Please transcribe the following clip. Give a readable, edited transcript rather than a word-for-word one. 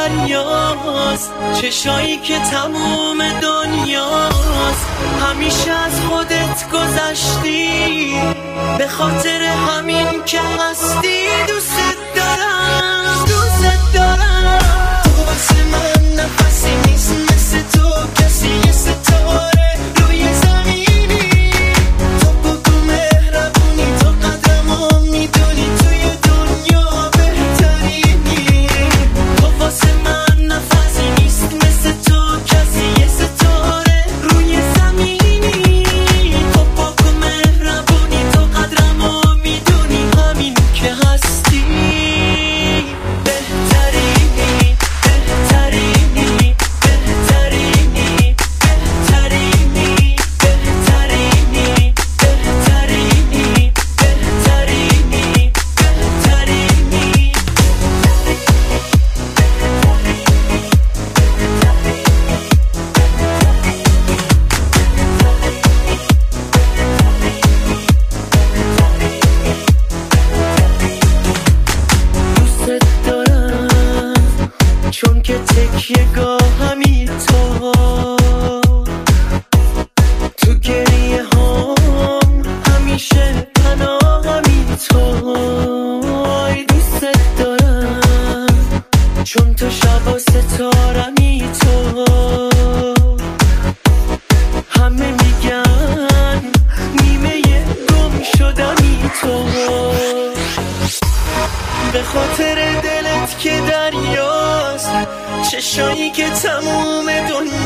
دریاست، چشایی که تموم دنیاست. همیشه از خودت گذشتی، به خاطر همین که هستی. دوست دارم، دوست دارم. تو واسه من نفسی نیست مثل تو کسی، یه ستاره روی زمینی. تو بگو مهربونی، تو قدرمو میدونی، توی دنیا بهترینی. تو واسه من نفسی نیست مثل تو کسی، یه ستاره روی زمینی. تو بگو مهربونی، تو قدرمو میدونی، همین که هستی. بهترینی، بهترینی، بهترینی، بهترینی، بهترینی، بهترینی، بهترینی، بهترینی. دوست دارم چون که تکیه گاهمی تو گریه هم همیشه پناهمی تو. دوست دارم چون تو شب و ستارمی تو. همه میگن نیمه گم شدمی تو. به خاطر دلت که دریاست، چشایی که تموم دنیا